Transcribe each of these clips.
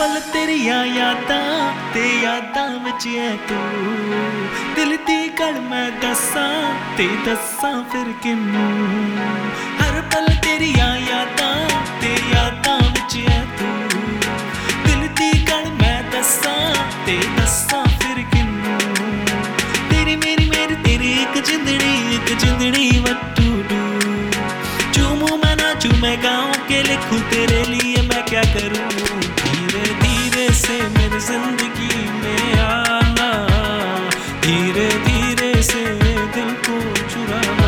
पल तेरिया यादां ते यादां विच ऐ तू दिल दी गल मैं दस्सां ते दस्सां फिर किनू। हर पल तेरिया यादां ते यादां विच ऐ तू दिल दी गल मैं दस्सां ते दस्सां फिर किनू। तेरी मेरी मेरी तेरी एक जिंदड़ी वट्टू डू। चूमू मैं ना चूमे गाऊं के लिखूं तेरे लिए मैं क्या करूं। धीरे धीरे से मेरी जिंदगी में आना, धीरे धीरे से दिल को चुराना।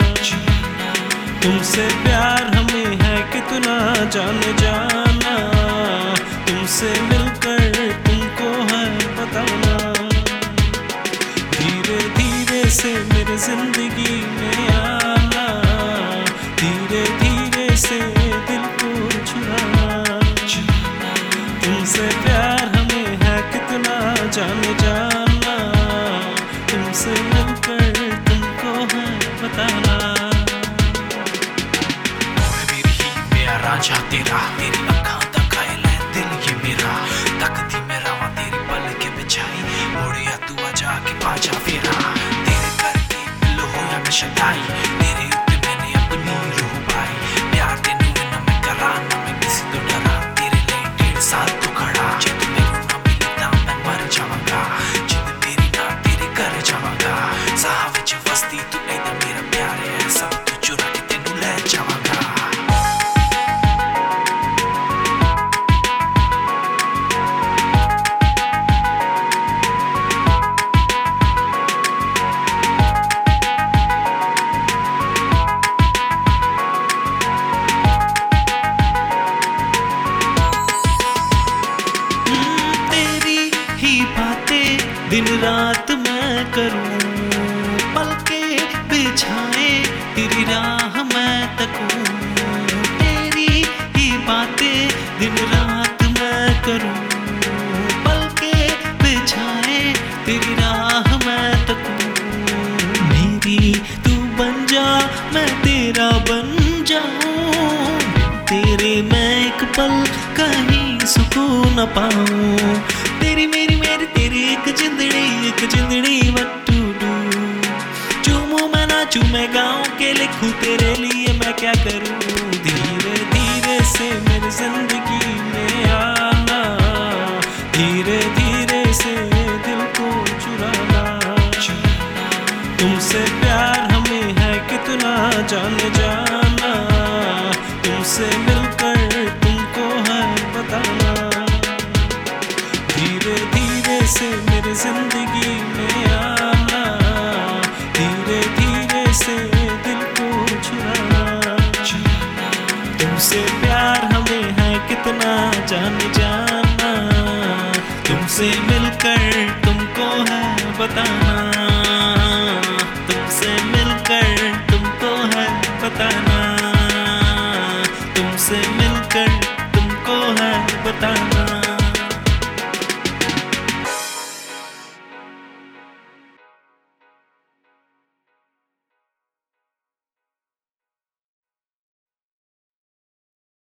तुमसे प्यार हमें है कितना जाने जाना, तुमसे मिलकर तुमको है बताना। धीरे धीरे से मेरी जिंदगी में आना, धीरे धीरे से दिल को चुराना। तुमसे प्यार हमें है कितना जाने जाना, तुमसे मिलकर तुमको है बताना। मेरी ही मेरा रांझा तेरा, तेरी अखां दा घायल है दिल ये मेरा। तकदी मेरा वा तेरी पल के बिछाई, मोड़िया तू आजा के पाजा फेरा। तेरे करके दिल होया मैं शदाई, तेरे उत्ते मैंने अपनी रूह पाई। प्यार तेनू ना मैं करा ना मैं किसी तो डरा, तेरे लिए 1.5 साल तो खड़ा। जब मेनू ना मिली तां मैं मर जावांगा, जिंद मेरी ना तेरे घर जावांगा। साह विच वसदी तू ऐदा मेरा प्यार है, सब कुछ चुरा के तेनू ले जावांगा। दिन रात मैं करूं, पल के बिछाए तेरी राह मैं तकूं। तेरी ही बातें दिन रात मैं करूं, पल के बिछाए तेरी राह मैं तकूं। मेरी तू बन जा मैं तेरा बन जाऊं, तेरे मैं एक पल कहीं सुकून न पाऊं। तेरी मेरी मेरी तेरी एक जिंदड़ी वट्टू डू। चूमू मैं ना चूमे गाऊं के लिखूं तेरे लिए मैं क्या करूं। धीरे धीरे से मेरी जिंदगी में आना, धीरे धीरे से दिल को चुराना। तुमसे प्यार हमें है कितना जाने जाना, तुमसे मिलकर तुमको है बताना। धीरे धीरे से मेरी जिंदगी में आना, धीरे धीरे से दिल को चुराना। तुमसे प्यार हमें है कितना जाने जाना, तुमसे मिलकर तुमको है बताना। तुमसे मिलकर तुमको है बताना, तुमसे मिलकर तुमको है बताना।